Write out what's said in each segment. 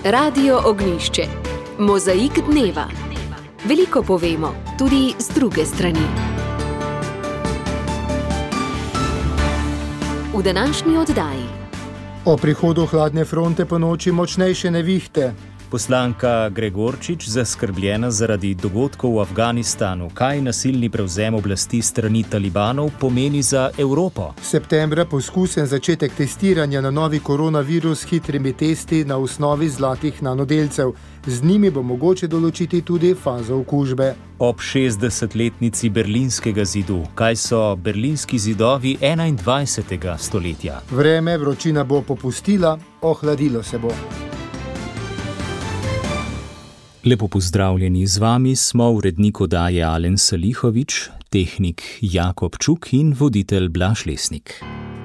Radio Ognjišče. Mozaik dneva. Veliko povemo, tudi z druge strani. V današnji oddaji. O prihodu hladne fronte po noči močnejše nevihte. Poslanka Gregorčič zaskrbljena zaradi dogodkov v Afganistanu. Kaj nasilni prevzem oblasti strani talibanov pomeni za Evropo? Septembra poskusen začetek testiranja na novi koronavirus s hitrimi testi na osnovi zlatih nanodelcev. Z njimi bo mogoče določiti tudi fazo okužbe. Ob 60-letnici Berlinskega zidu. Kaj so berlinski zidovi 21. stoletja? Vreme, vročina bo popustila, ohladilo se bo. Lepo pozdravljeni, z vami smo urednik oddaje Alen Salihovič, tehnik Jakob Čuk in voditelj Blaž Lesnik.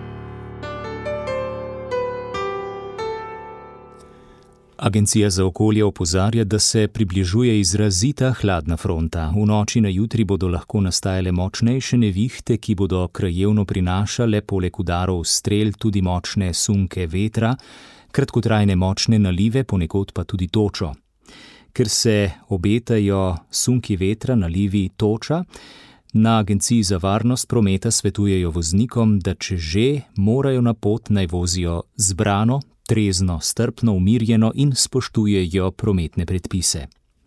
Agencija za okolje opozarja, da se približuje izrazita hladna fronta. V noči na jutri bodo lahko nastajale močnejše nevihte, ki bodo krajevno prinašale poleg udarov strel tudi močne sunke vetra, kratkotrajne močne nalive, ponekod pa tudi točo. Ker se obetajo sunki vetra, nalivi, toča, na Agenciji za varnost prometa svetujejo voznikom, da če že, morajo na pot naj vozijo zbrano, trezno, strpno, umirjeno in spoštujejo prometne predpise.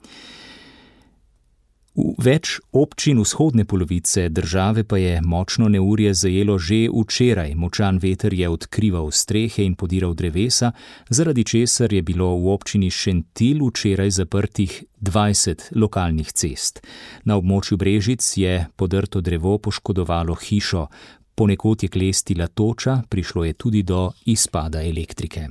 V več občin vzhodne polovice države pa je močno neurje zajelo že včeraj. Močan veter je odkrival strehe in podiral drevesa, zaradi česar je bilo v občini Šentilj včeraj zaprtih 20 lokalnih cest. Na območju Brežic je podrto drevo poškodovalo hišo. Ponekod je klestila toča, prišlo je tudi do izpada elektrike.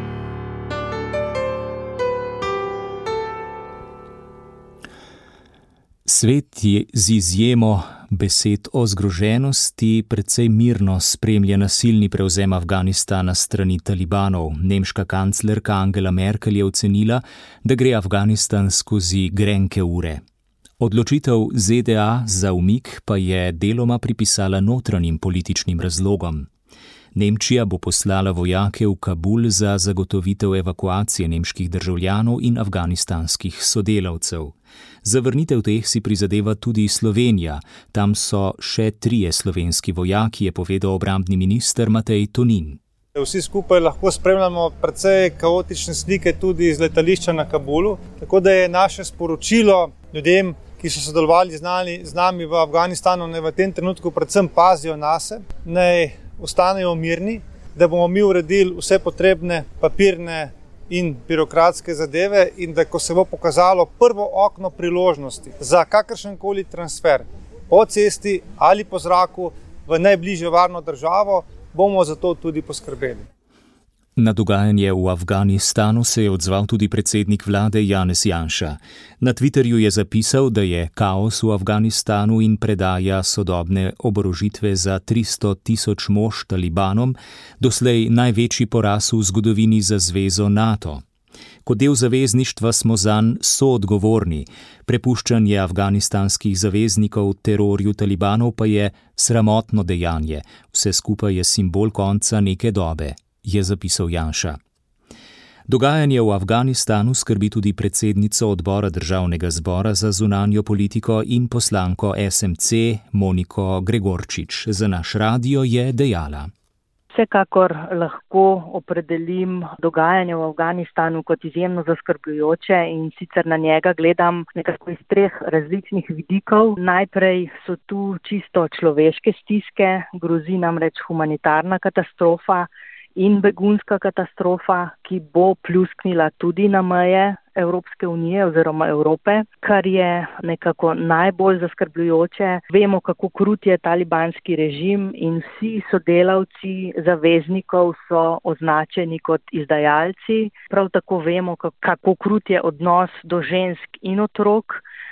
Svet je z izjemo besed o zgroženosti precej mirno spremlja nasilni prevzem Afganistana strani talibanov. Nemška kanclerka Angela Merkel je ocenila, da gre Afganistan skozi grenke ure. Odločitev ZDA za umik pa je deloma pripisala notranjim političnim razlogom. Nemčija bo poslala vojake v Kabul za zagotovitev evakuacije nemških državljanov in afganistanskih sodelavcev. Za vrnitev teh si prizadeva tudi Slovenija. Tam so še 3 slovenski vojaki, je povedal obrambni minister Matej Tonin. Vsi skupaj lahko spremljamo precej kaotične slike tudi iz letališča na Kabulu, tako da je naše sporočilo ljudem, ki so sodelovali z nami v Afganistanu, naj v tem trenutku predvsem pazijo nase, naj ostanejo mirni, da bomo mi uredili vse potrebne papirne in birokratske zadeve in da ko se bo pokazalo prvo okno priložnosti za kakršenkoli transfer po cesti ali po zraku v najbližjo varno državo, bomo za to tudi poskrbeli. Na dogajanje v Afganistanu se je odzval tudi predsednik vlade Janez Janša. Na Twitterju je zapisal, da je kaos v Afganistanu in predaja sodobne oborožitve za 300 000 mož talibanom doslej največji poraz v zgodovini za zvezo NATO. Kot del zavezništva smo zanj soodgovorni. Prepuščanje afganistanskih zaveznikov terorju talibanov pa je sramotno dejanje. Vse skupaj je simbol konca neke dobe, je zapisal Janša. Dogajanje v Afganistanu skrbi tudi predsednico odbora državnega zbora za zunanjo politiko in poslanko SMC Moniko Gregorčič. Za naš radio je dejala. Vsekakor lahko opredelim dogajanje v Afganistanu kot izjemno zaskrbljujoče in sicer na njega gledam nekako iz 3 različnih vidikov. Najprej so tu čisto človeške stiske, grozi namreč humanitarna katastrofa in begunska katastrofa, ki bo pljusknila tudi na meje Evropske unije oziroma Evrope, kar je nekako najbolj zaskrbljujoče. Vemo, kako krut je talibanski režim in vsi sodelavci zaveznikov so označeni kot izdajalci. Prav tako vemo, kako krut je odnos do žensk in otrok.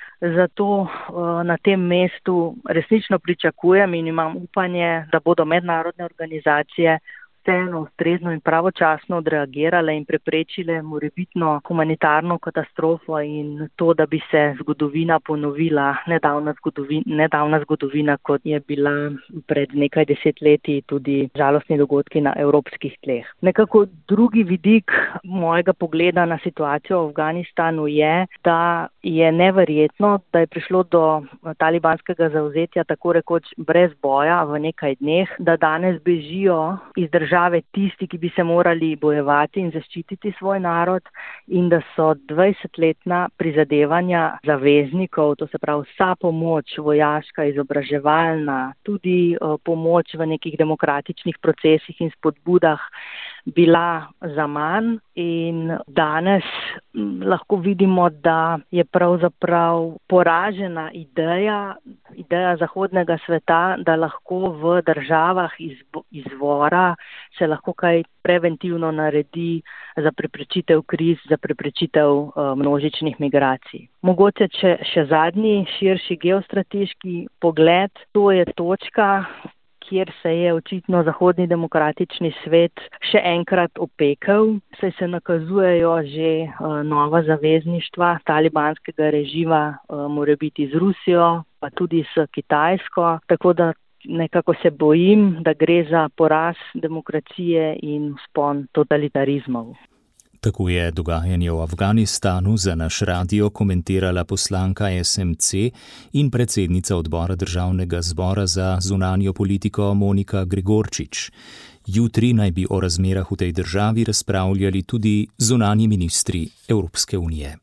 Zato na tem mestu resnično pričakujem in imam upanje, da bodo mednarodne organizacije v vseeno ustrezno in pravočasno odreagirale in preprečile morebitno humanitarno katastrofo in to, da bi se zgodovina ponovila, nedavna zgodovina, kot je bila pred nekaj desetletji tudi žalostni dogodki na evropskih tleh. Nekako drugi vidik mojega pogleda na situacijo v Afganistanu je, da je neverjetno, da je prišlo do talibanskega zavzetja tako rekoč brez boja v nekaj dneh, da danes bežijo iz države tisti, ki bi se morali bojevati in zaščititi svoj narod in da so 20-letna prizadevanja zaveznikov, to se pravi vsa pomoč vojaška, izobraževalna, tudi pomoč v nekih demokratičnih procesih in spodbudah bila zaman in danes lahko vidimo, da je pravzaprav poražena ideja zahodnega sveta, da lahko v državah izvora se lahko kaj preventivno naredi za preprečitev kriz, za preprečitev množičnih migracij. Mogoče še zadnji širši geostrateški pogled, to je točka, kjer se je očitno zahodni demokratični svet še enkrat opekel, saj se nakazujejo že nova zavezništva talibanskega režima, morebiti z Rusijo, pa tudi s Kitajsko, tako da nekako se bojim, da gre za poraz demokracije in vzpon totalitarizmov. Tako je dogajanje v Afganistanu za naš radio komentirala poslanka SMC in predsednica odbora Državnega zbora za zunanjo politiko Monika Gregorčič. Jutri naj bi o razmerah v tej državi razpravljali tudi zunanji ministri Evropske unije.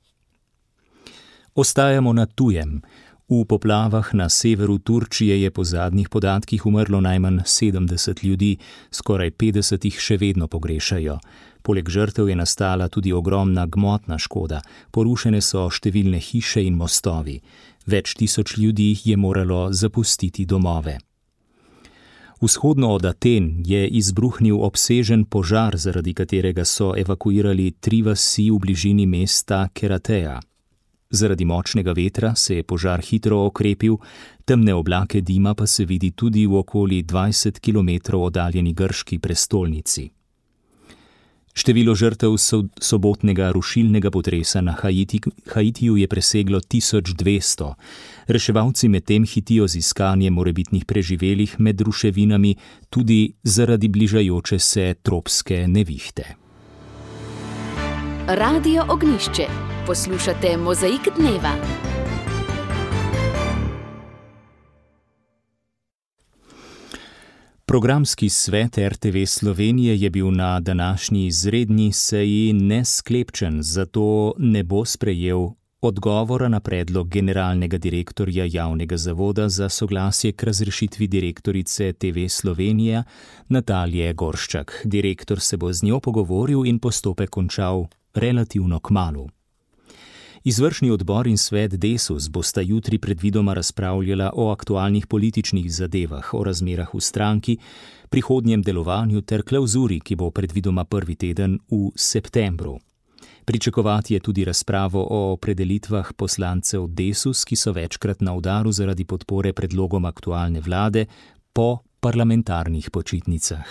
Ostajamo na tujem. V poplavah na severu Turčije je po zadnjih podatkih umrlo najmanj 70 ljudi, skoraj 50 jih še vedno pogrešajo. Poleg žrtev je nastala tudi ogromna gmotna škoda, porušene so številne hiše in mostovi. Več tisoč ljudi je moralo zapustiti domove. Vzhodno od Aten je izbruhnil obsežen požar, zaradi katerega so evakuirali 3 vasi v bližini mesta Kerateja. Zaradi močnega vetra se je požar hitro okrepil, temne oblake dima pa se vidi tudi v okoli 20 km oddaljeni grški prestolnici. Število žrtev sobotnega rušilnega potresa na Haitiju je preseglo 1200. Reševalci medtem hitijo z iskanjem morebitnih preživelih med ruševinami tudi zaradi bližajoče se tropske nevihte. Radio Ognjišče. Poslušate Mozaik dneva. Programski svet RTV Slovenije je bil na današnji izredni seji nesklepčen, zato ne bo sprejel odgovora na predlog generalnega direktorja javnega zavoda za soglasje k razrešitvi direktorice TV Slovenija Natalije Gorščak. Direktor se bo z njo pogovoril in postopek končal relativno kmalu. Izvršni odbor in svet Desus bosta jutri predvidoma razpravljala o aktualnih političnih zadevah, o razmerah v stranki, prihodnjem delovanju ter klavzuri, ki bo predvidoma prvi teden v septembru. Pričakovati je tudi razpravo o opredelitvah poslancev Desus, ki so večkrat na udaru zaradi podpore predlogom aktualne vlade po parlamentarnih počitnicah.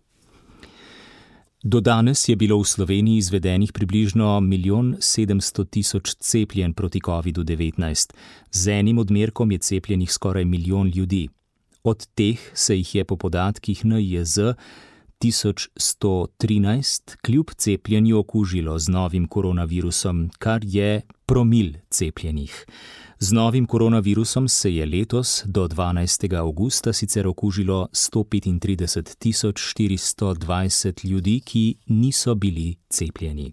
Do danes je bilo v Sloveniji izvedenih približno 1 700 000 cepljenj proti COVID-19. Z enim odmerkom je cepljenih skoraj 1 milijon ljudi. Od teh se jih je po podatkih NIJZ 1113 kljub cepljenju okužilo z novim koronavirusom, kar je promil cepljenih. Z novim koronavirusom se je letos do 12. avgusta sicer okužilo 135 420 ljudi, ki niso bili cepljeni.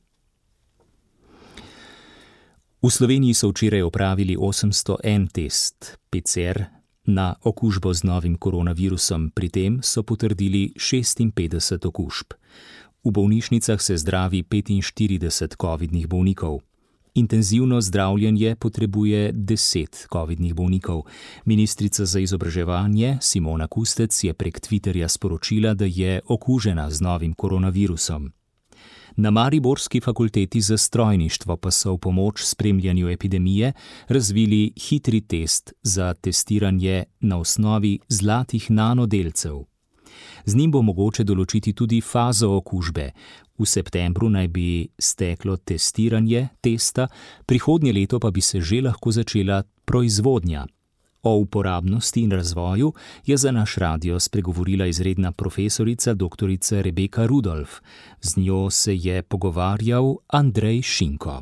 V Sloveniji so včeraj opravili 801 test PCR na okužbo z novim koronavirusom, pri tem so potrdili 56 okužb. V bolnišnicah se zdravi 45 covidnih bolnikov. Intenzivno zdravljenje potrebuje 10 covidnih bolnikov. Ministrica za izobraževanje Simona Kustec je prek Twitterja sporočila, da je okužena z novim koronavirusom. Na mariborski fakulteti za strojništvo pa so v pomoč spremljanju epidemije razvili hitri test za testiranje na osnovi zlatih nanodelcev. Z njim bo mogoče določiti tudi fazo okužbe. V septembru naj bi steklo testiranje testa, prihodnje leto pa bi se že lahko začela proizvodnja. O uporabnosti in razvoju je za naš radio spregovorila izredna profesorica dr. Rebeka Rudolf. Z njo se je pogovarjal Andrej Šinko.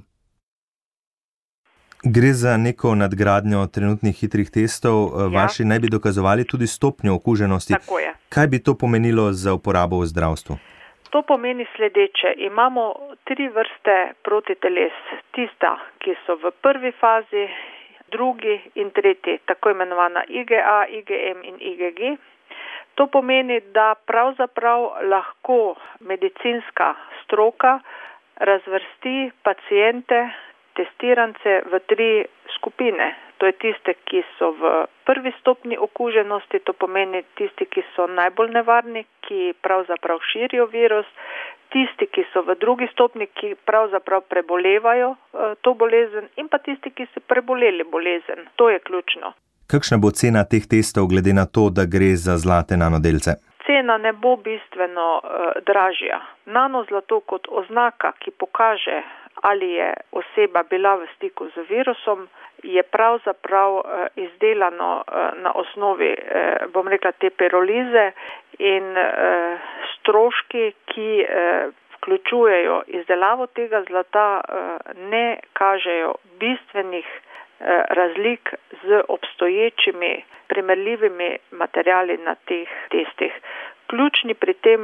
Gre za neko nadgradnjo trenutnih hitrih testov. Vaši naj bi dokazovali tudi stopnjo okuženosti. Tako je. Kaj bi to pomenilo za uporabo v zdravstvu? To pomeni sledeče. Imamo 3 vrste protiteles. Tista, ki so v prvi fazi, drugi in tretji, tako imenovana IgA, IgM in IgG. To pomeni, da pravzaprav lahko medicinska stroka razvrsti paciente, testirance v 3 skupine. To je tiste, ki so v prvi stopni okuženosti, to pomeni tisti, ki so najbolj nevarni, ki pravzaprav širijo virus, tisti, ki so v drugi stopni, ki pravzaprav prebolevajo to bolezen in pa tisti, ki so preboleli bolezen. To je ključno. Kakšna bo cena teh testov glede na to, da gre za zlate nanodelce? Cena ne bo bistveno dražja. Nanozlato kot oznaka, ki pokaže, ali je oseba bila v stiku z virusom, je pravzaprav izdelano na osnovi, bom rekla, te pirolize in stroški, ki vključujejo izdelavo tega zlata, ne kažejo bistvenih razlik z obstoječimi primerljivimi materiali na teh testih. Ključni pri tem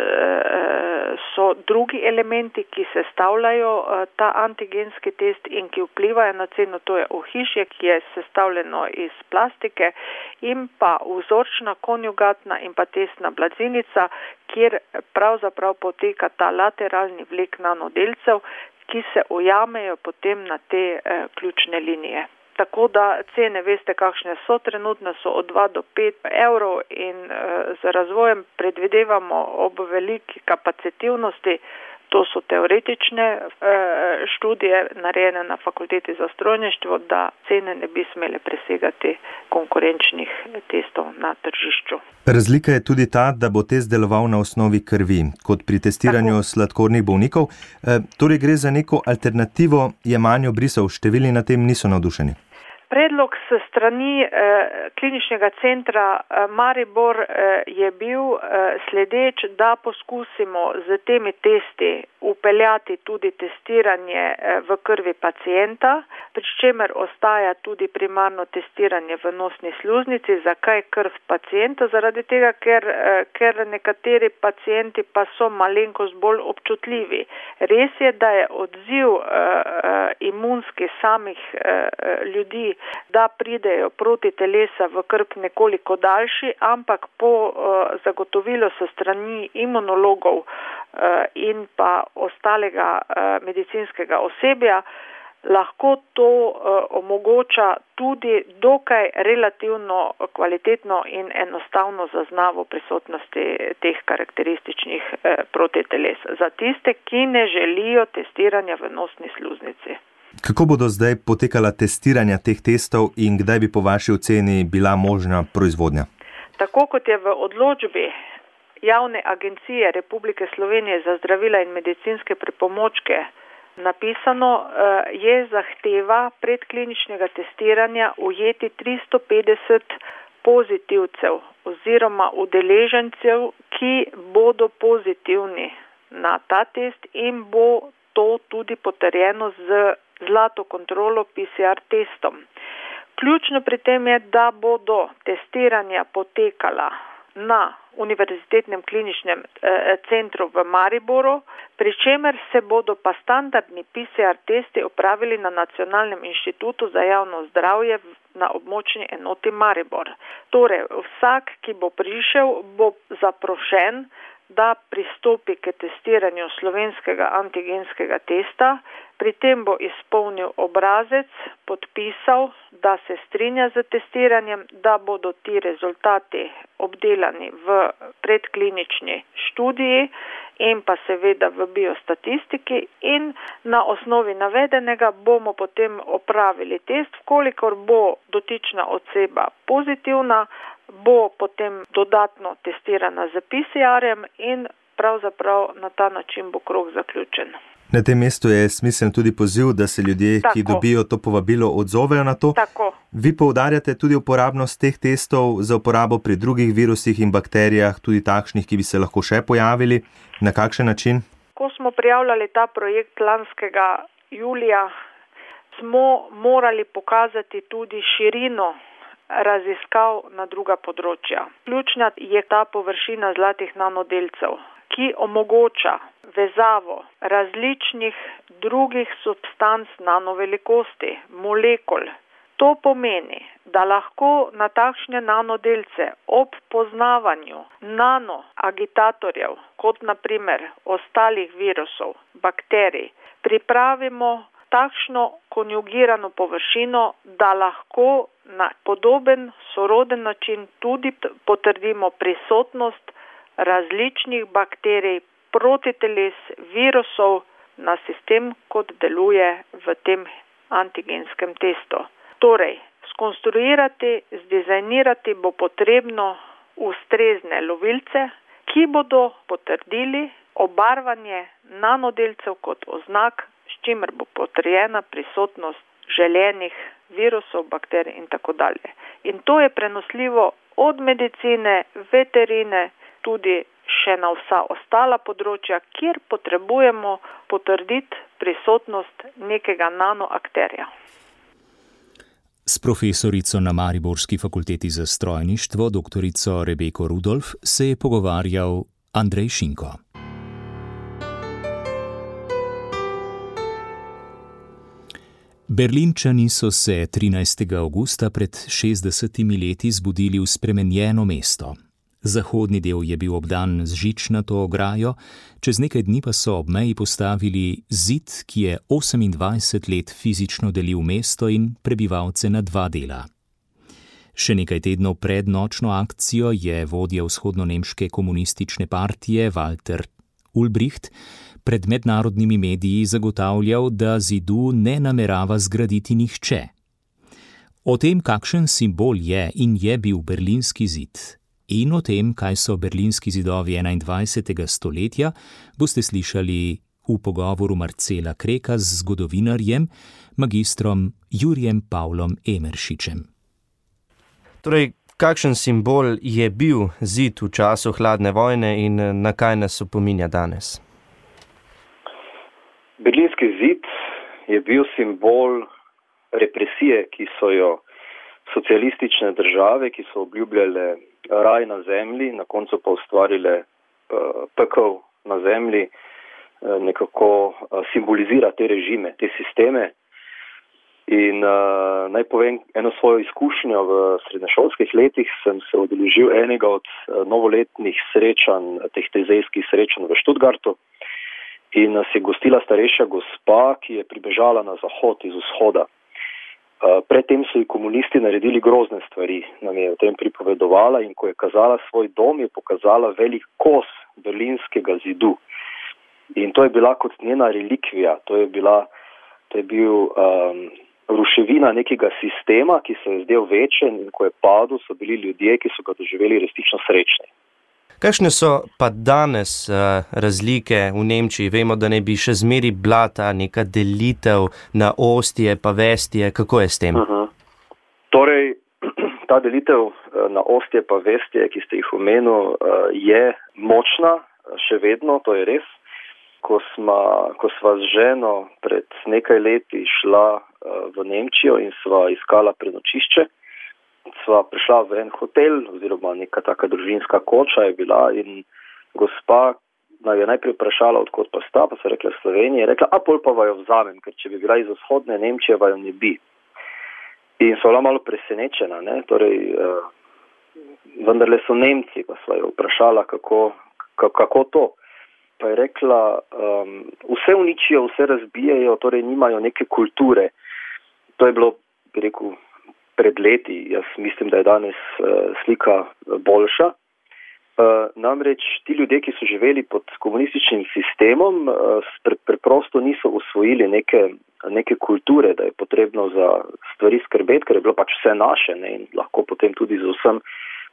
so drugi elementi, ki sestavljajo ta antigenski test in ki vplivajo na ceno. To je ohišje, ki je sestavljeno iz plastike, in pa vzorčna konjugatna in pa testna blazinica, kjer pravzaprav poteka ta lateralni vlek nanodelcev, ki se ujamejo potem na te ključne linije. Tako da cene, veste, kakšne so trenutne, so od 2 do 5 evrov in z razvojem predvidevamo ob veliki kapacitivnosti, to so teoretične študije narejene na fakulteti za strojništvo, da cene ne bi smele presegati konkurenčnih testov na tržišču. Razlika je tudi ta, da bo test deloval na osnovi krvi, kot pri testiranju sladkornih bolnikov. Torej gre za neko alternativo jemanju brisov, številni na tem niso navdušeni. Predlog s strani kliničnega centra Maribor je bil sledeč, da poskusimo z temi testi upeljati tudi testiranje v krvi pacienta, pri čemer ostaja tudi primarno testiranje v nosni sluznici. Zakaj krv pacienta? Zaradi tega, ker nekateri pacienti pa so malenkost bolj občutljivi. Res je, da je odziv imunski samih ljudi, da pridejo proti telesa v krv nekoliko daljši, ampak po zagotovilu so strani imunologov in pa ostalega medicinskega osebja lahko to omogoča tudi dokaj relativno kvalitetno in enostavno zaznavo prisotnosti teh karakterističnih protiteles za tiste, ki ne želijo testiranja v nosni sluznici. Kako bodo zdaj potekala testiranja teh testov in kdaj bi po vaši oceni bila možna proizvodnja? Tako kot je v odločbi Javne agencije Republike Slovenije za zdravila in medicinske pripomočke napisano, je zahteva predkliničnega testiranja ujeti 350 pozitivcev oziroma udeležencev, ki bodo pozitivni na ta test in bo to tudi potrjeno z zlato kontrolo PCR testom. Ključno pri tem je, da bodo testiranja potekala na Univerzitetnem kliničnem centru v Mariboru, pri čemer se bodo pa standardni PCR testi opravili na Nacionalnem inštitutu za javno zdravje na območni enoti Maribor. Torej, vsak, ki bo prišel, bo zaprošen, da pristopi k testiranju slovenskega antigenskega testa. Pri tem bo izpolnil obrazec, podpisal, da se strinja z testiranjem, da bodo ti rezultati obdelani v predklinični študiji in pa seveda v biostatistiki, in na osnovi navedenega bomo potem opravili test. Vkolikor bo dotična oseba pozitivna, bo potem dodatno testirana z PCR-jem in pravzaprav na ta način bo krog zaključen. Na tem mestu je smiseln tudi poziv, da se ljudje, ki dobijo to povabilo, odzovejo na to. Tako. Vi poudarjate tudi uporabnost teh testov za uporabo pri drugih virusih in bakterijah, tudi takšnih, ki bi se lahko še pojavili. Na kakšen način? Ko smo prijavljali ta projekt lanskega julija, smo morali pokazati tudi širino raziskav na druga področja. Ključna je ta površina zlatih nanodelcev, ki omogoča vezavo različnih drugih substanc nanovelikosti, molekul. To pomeni, da lahko na takšne nanodelce ob poznavanju nanoagitatorjev, kot naprimer ostalih virusov, bakterij, pripravimo takšno konjugirano površino, da lahko na podoben, soroden način tudi potrdimo prisotnost različnih bakterij, protiteles, virusov na sistem, kot deluje v tem antigenskem testu. Torej, skonstruirati, zdizajnirati bo potrebno ustrezne lovilce, ki bodo potrdili obarvanje nanodelcev kot oznak, s čimer bo potrjena prisotnost želenih virusov, bakterij in tako dalje. In to je prenosljivo od medicine, veterine, tudi še na vsa ostala področja, kjer potrebujemo potrditi prisotnost nekega nanoakterja. S profesorico na Mariborski fakulteti za strojništvo, doktorico Rebeko Rudolf, se je pogovarjal Andrej Šinko. Berlinčani so se 13. avgusta pred 60 leti zbudili v spremenjeno mesto. Zahodni del je bil obdan z žičnato ograjo, čez nekaj dni pa so ob meji postavili zid, ki je 28 let fizično delil mesto in prebivalce na dva dela. Še nekaj tednov pred nočno akcijo je vodja vzhodnonemške komunistične partije Walter Ulbricht pred mednarodnimi mediji zagotavljal, da zidu ne namerava zgraditi nihče. O tem, kakšen simbol je in je bil berlinski zid, in o tem, kaj so berlinski zidovi 21. stoletja, boste slišali v pogovoru Marcela Kreka z zgodovinarjem, magistrom Jurijem Pavlom Emeršičem. Torej, kakšen simbol je bil zid v času hladne vojne in na kaj nas opominja danes? Berlinski zid je bil simbol represije, ki so jo socialistične države, ki so obljubljale raj na zemlji, na koncu pa ustvarile pekel na zemlji, nekako simbolizira te režime, te sisteme. In naj povem eno svojo izkušnjo. V srednješolskih letih sem se udeležil enega od novoletnih srečanj, teh tezejskih srečanj v Stuttgartu, in nas je gostila starejša gospa, ki je pribežala na zahod iz vzhoda. Predtem so ji komunisti naredili grozne stvari, nam je o tem pripovedovala, in ko je kazala svoj dom, je pokazala velik kos berlinskega zidu. In to je bila kot njena relikvija, to je bil ruševina nekega sistema, ki se je zdel večen, in ko je padel, so bili ljudje, ki so ga doživeli resnično srečni. Kakšne so pa danes razlike v Nemčiji? Vemo, da ne bi še zmeri bila ta neka delitev na ostje pa vestje. Kako je s tem? Torej, ta delitev na ostje pa vestje, ki ste jih omenil, je močna, še vedno, to je res. Ko sva z ženo pred nekaj leti šla v Nemčijo in sva iskala prenočišče, sva prišla v en hotel, oziroma neka taka družinska koča je bila, in gospa nam je najprej vprašala, odkot pa sta, pa so rekla Slovenija, je rekla, pol pa vajo vzamem, ker če bi bila iz vzhodne Nemčije, vajo ne bi. In so bila malo presenečena, ne, torej, vendarle so Nemci, pa sva jo vprašala, kako to. Pa je rekla, vse uničijo, vse razbijajo, torej nimajo neke kulture. To je bilo, bi rekel, pred leti. Jaz mislim, da je danes slika boljša. Namreč ti ljudje, ki so živeli pod komunističnim sistemom, preprosto niso usvojili neke kulture, da je potrebno za stvari skrbeti, ker je bilo pač vse naše, ne, in lahko potem tudi z vsem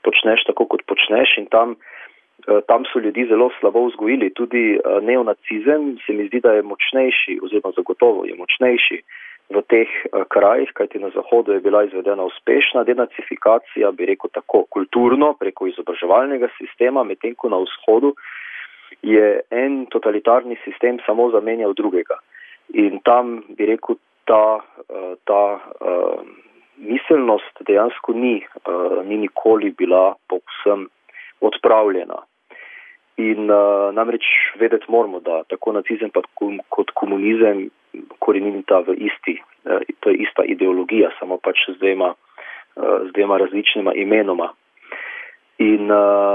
počneš tako, kot počneš in tam so ljudi zelo slabo vzgojili. Tudi neonacizem se mi zdi, da je močnejši, oziroma zagotovo je močnejši v teh krajih, kajti na Zahodu je bila izvedena uspešna denacifikacija, bi rekel tako kulturno, preko izobraževalnega sistema, medtem ko na Vzhodu je en totalitarni sistem samo zamenjal drugega. In tam, bi rekel, ta miselnost dejansko ni nikoli bila povsem odpravljena. In namreč vedeti moramo, da tako nacizem kot komunizem koreninita v to je ista ideologija, samo pač z dvema različnima imenoma. In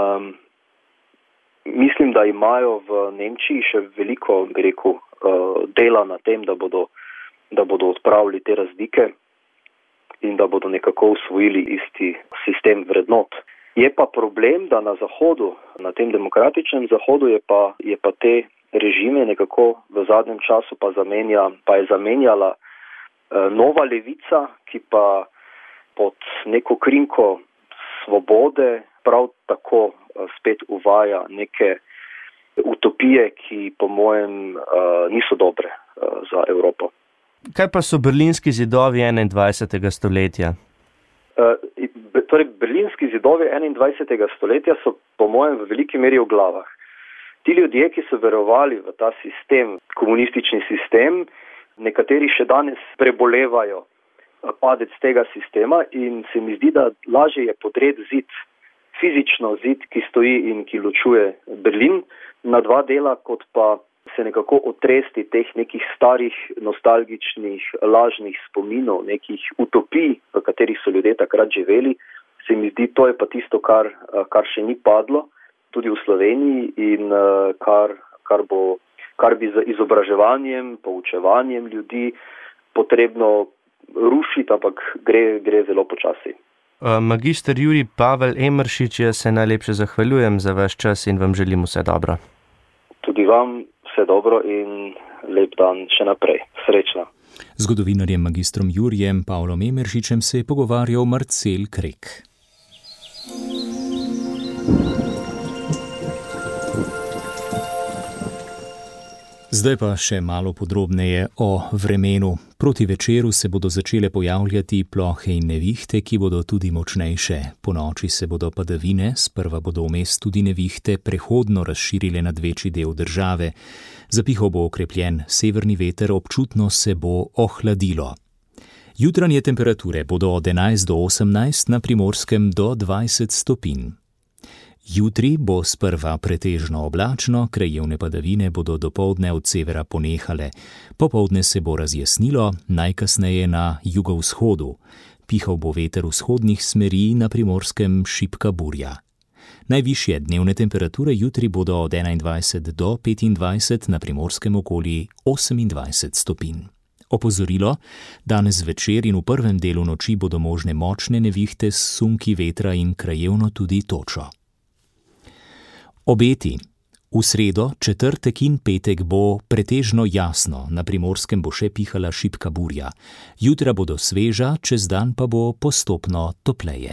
mislim, da imajo v Nemčiji še veliko, bi rekel, dela na tem, da bodo odpravili te razlike in da bodo nekako usvojili isti sistem vrednot. Je pa problem, da na Zahodu, na tem demokratičnem Zahodu je pa te režime nekako v zadnjem času pa je zamenjala nova levica, ki pa pod neko krinko svobode prav tako spet uvaja neke utopije, ki po mojem niso dobre za Evropo. Kaj pa so berlinski zidovi 21. stoletja? Torej, berlinski zidovi 21. stoletja so po mojem v veliki meri v glavah. Ti ljudje, ki so verovali v ta sistem, komunistični sistem, nekateri še danes prebolevajo padec tega sistema in se mi zdi, da lažje je podreti zid, fizično zid, ki stoji in ki ločuje Berlin na dva dela, kot pa se nekako otresti teh nekih starih, nostalgičnih, lažnih spominov, nekih utopij, v katerih so ljudje takrat živeli. Se mi zdi, to je pa tisto, kar še ni padlo, tudi v Sloveniji in kar bi z izobraževanjem, poučevanjem ljudi potrebno rušiti, ampak gre zelo počasi. Magister Jurij Pavel Emeršič, jaz se najlepše zahvaljujem za vaš čas in vam želim vse dobro. Tudi vam vse dobro in lep dan še naprej. Srečno. Z zgodovinarjem magistrom Jurijem Pavlom Emeršičem se je pogovarjal Marcel Krek. Zdaj pa še malo podrobneje o vremenu. Proti večeru se bodo začele pojavljati plohe in nevihte, ki bodo tudi močnejše. Ponoči se bodo padavine, sprva bodo vmes tudi nevihte, prehodno razširile nad večji del države. Zapihal bo okrepljen severni veter, občutno se bo ohladilo. Jutranje temperature bodo od 11 do 18, na Primorskem do 20 stopinj. Jutri bo sprva pretežno oblačno, krajevne padavine bodo dopoldne od severa ponehale. Popoldne se bo razjasnilo, najkasneje na jugovzhodu. Pihal bo veter vzhodnih smeri, na Primorskem šibka burja. Najvišje dnevne temperature jutri bodo od 21 do 25, na Primorskem okoli 28 stopinj. Opozorilo, danes večer in v prvem delu noči bodo možne močne nevihte s sunki vetra in krajevno tudi točo. Obeti. V sredo, četrtek in petek bo pretežno jasno, na Primorskem bo še pihala šibka burja. Jutra bodo sveža, čez dan pa bo postopno topleje.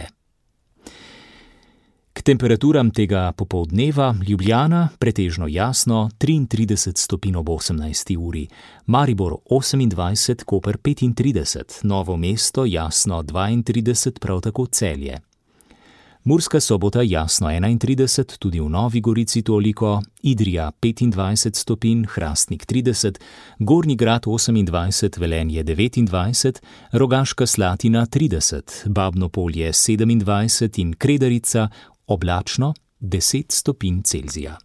K temperaturam tega popoldneva Ljubljana pretežno jasno 33 stopinj ob 18. uri, Maribor 28, Koper 35, Novo mesto jasno 32, prav tako Celje. Murska Sobota jasno 31, tudi v Novi Gorici toliko, Idrija 25 stopinj, Hrastnik 30, Gornji Grad 28, Velenje 29, Rogaška Slatina 30, Babno Polje 27 in Kredarica oblačno 10 stopinj Celzija.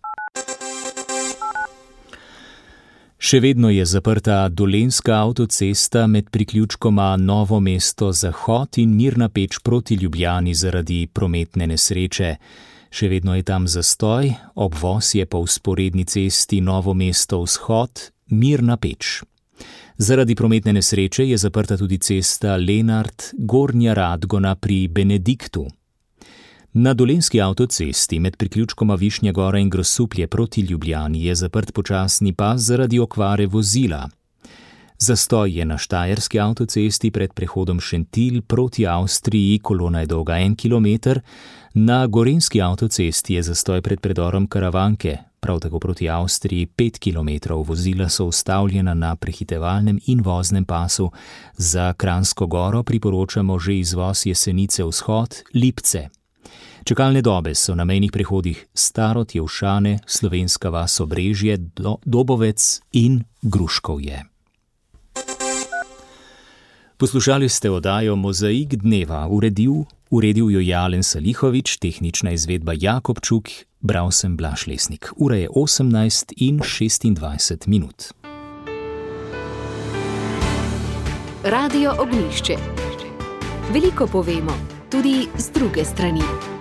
Še vedno je zaprta Dolenjska avtocesta med priključkoma Novo mesto-Zahod in Mirna Peč proti Ljubljani zaradi prometne nesreče. Še vedno je tam zastoj, obvoz je po vzporedni cesti Novo mesto-Vzhod, Mirna Peč. Zaradi prometne nesreče je zaprta tudi cesta Lenart-Gornja Radgona pri Benediktu. Na Dolenjski avtocesti med priključkoma Višnja Gora in Grosuplje proti Ljubljani je zaprt počasni pas zaradi okvare vozila. Zastoj je na štajerski avtocesti pred prehodom Šentilj proti Avstriji, kolona je dolga 1 kilometer. Na gorenjski avtocesti je zastoj pred predorom Karavanke, prav tako proti Avstriji 5 kilometrov. Vozila so ustavljena na prehitevalnem in voznem pasu. Za Kranjsko Goro priporočamo že izvoz Jesenice vzhod, Lipce. Čakalne dobe so na mejnih prehodih Starod, Jevšane, Slovenska vas Obrežje, Dobovec in Gruškovje. Poslušali ste oddajo Mozaik dneva, uredil jo je Alen Salihovič, tehnična izvedba Jakobčuk, bral sem Blaž Lesnik. Ura je 18:26 minut. Radio Ognjišče. Veliko povemo, tudi z druge strani.